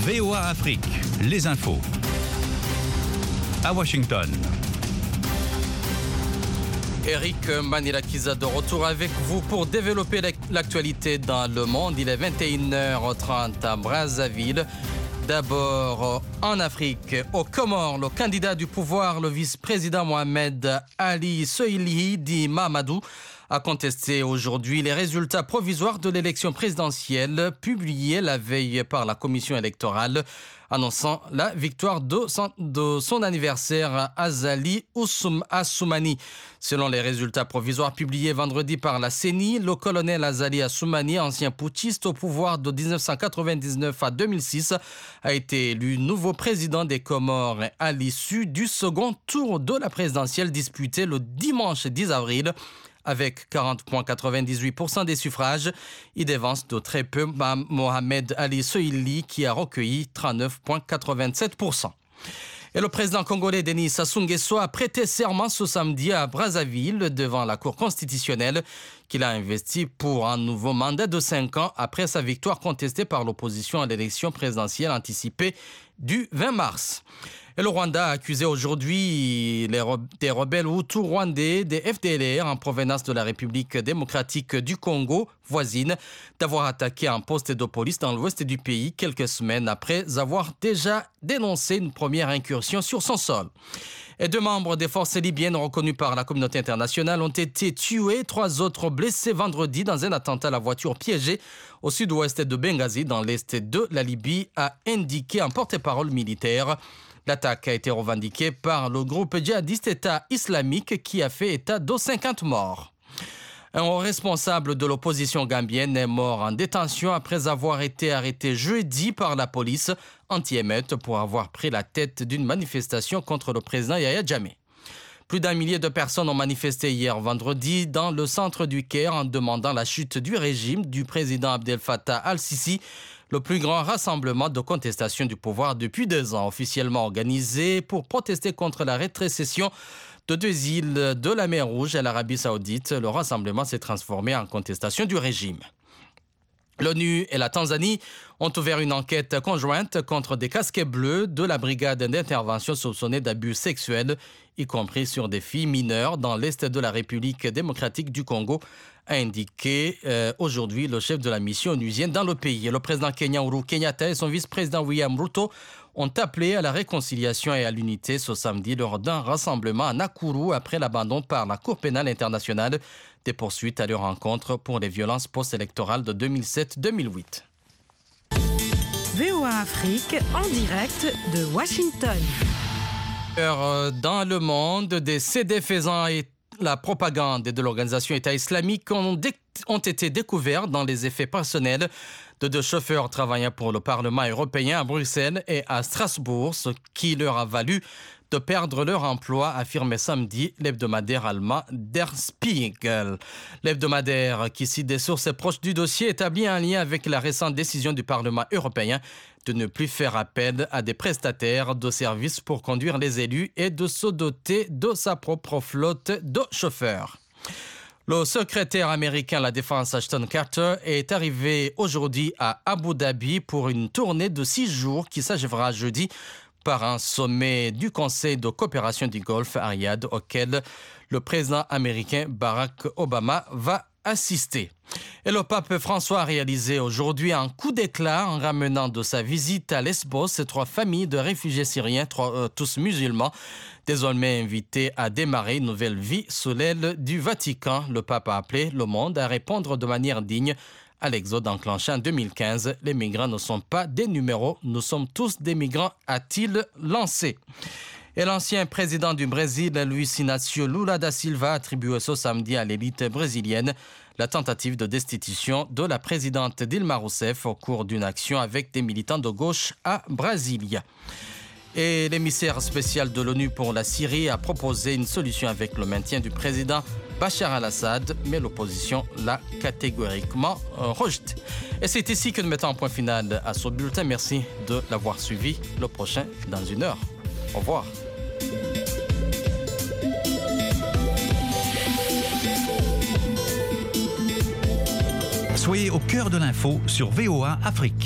VOA Afrique, les infos. À Washington. Eric Manilakiza de retour avec vous pour développer l'actualité dans le monde. Il est 21h30 à Brazzaville. D'abord en Afrique, aux Comores, le candidat du pouvoir, le vice-président Mohamed Ali Soilihi dit Mamadou, a contesté aujourd'hui les résultats provisoires de l'élection présidentielle publiés la veille par la commission électorale, annonçant la victoire de son adversaire Azali Assoumani. Selon les résultats provisoires publiés vendredi par la CENI, le colonel Azali Assoumani, ancien putschiste au pouvoir de 1999 à 2006, a été élu nouveau président des Comores à l'issue du second tour de la présidentielle disputée le dimanche 10 avril. Avec 40,98% des suffrages, il dévance de très peu Mohamed Ali Soilihi qui a recueilli 39,87%. Et le président congolais Denis Sassou Nguesso a prêté serment ce samedi à Brazzaville devant la Cour constitutionnelle qu'il a investi pour un nouveau mandat de 5 ans après sa victoire contestée par l'opposition à l'élection présidentielle anticipée du 20 mars. Et le Rwanda a accusé aujourd'hui des rebelles Hutus rwandais, des FDLR en provenance de la République démocratique du Congo voisine, d'avoir attaqué un poste de police dans l'ouest du pays quelques semaines après avoir déjà dénoncé une première incursion sur son sol. Et 2 membres des forces libyennes reconnus par la communauté internationale ont été tués, 3 autres blessés vendredi dans un attentat à la voiture piégée au sud-ouest de Benghazi, dans l'est de la Libye, a indiqué un porte-parole militaire. L'attaque a été revendiquée par le groupe djihadiste État islamique qui a fait état de 50 morts. Un haut responsable de l'opposition gambienne est mort en détention après avoir été arrêté jeudi par la police anti-émeute pour avoir pris la tête d'une manifestation contre le président Yahya Jammeh. Plus d'1 millier de personnes ont manifesté hier vendredi dans le centre du Caire en demandant la chute du régime du président Abdel Fattah al-Sisi, le plus grand rassemblement de contestation du pouvoir depuis 2 ans, officiellement organisé pour protester contre la rétrocession de 2 îles de la mer Rouge à l'Arabie Saoudite. Le rassemblement s'est transformé en contestation du régime. L'ONU et la Tanzanie ont ouvert une enquête conjointe contre des casquets bleus de la brigade d'intervention soupçonnée d'abus sexuels, y compris sur des filles mineures dans l'est de la République démocratique du Congo, a indiqué aujourd'hui le chef de la mission onusienne dans le pays. Le président kenyan Uhuru Kenyatta et son vice-président William Ruto ont appelé à la réconciliation et à l'unité ce samedi lors d'un rassemblement à Nakuru après l'abandon par la Cour pénale internationale des poursuites à leur encontre pour les violences post-électorales de 2007-2008. VOA Afrique en direct de Washington. Dans le monde, des CD faisant la propagande de l'organisation État islamique ont été découverts dans les effets personnels de 2 chauffeurs travaillant pour le Parlement européen à Bruxelles et à Strasbourg, ce qui leur a valu de perdre leur emploi, affirmait samedi l'hebdomadaire allemand Der Spiegel. L'hebdomadaire, qui cite des sources proches du dossier, établit un lien avec la récente décision du Parlement européen de ne plus faire appel à des prestataires de services pour conduire les élus et de se doter de sa propre flotte de chauffeurs. Le secrétaire américain à la Défense Ashton Carter est arrivé aujourd'hui à Abu Dhabi pour une tournée de 6 jours qui s'achèvera jeudi par un sommet du Conseil de coopération du Golfe à Riyad auquel le président américain Barack Obama va assister. Et le pape François a réalisé aujourd'hui un coup d'éclat en ramenant de sa visite à Lesbos 3 familles de réfugiés syriens, tous musulmans, désormais invités à démarrer une nouvelle vie sous l'aile du Vatican. Le pape a appelé le monde à répondre de manière digne à l'exode enclenché en 2015. Les migrants ne sont pas des numéros, nous sommes tous des migrants, a-t-il lancé. Et l'ancien président du Brésil, Luiz Inácio Lula da Silva, a attribué ce samedi à l'élite brésilienne la tentative de destitution de la présidente Dilma Rousseff au cours d'une action avec des militants de gauche à Brasilia. Et l'émissaire spécial de l'ONU pour la Syrie a proposé une solution avec le maintien du président Bachar al-Assad, mais l'opposition l'a catégoriquement rejeté. Et c'est ici que nous mettons un point final à ce bulletin. Merci de l'avoir suivi. Le prochain dans 1 heure. Au revoir. Soyez au cœur de l'info sur VOA Afrique.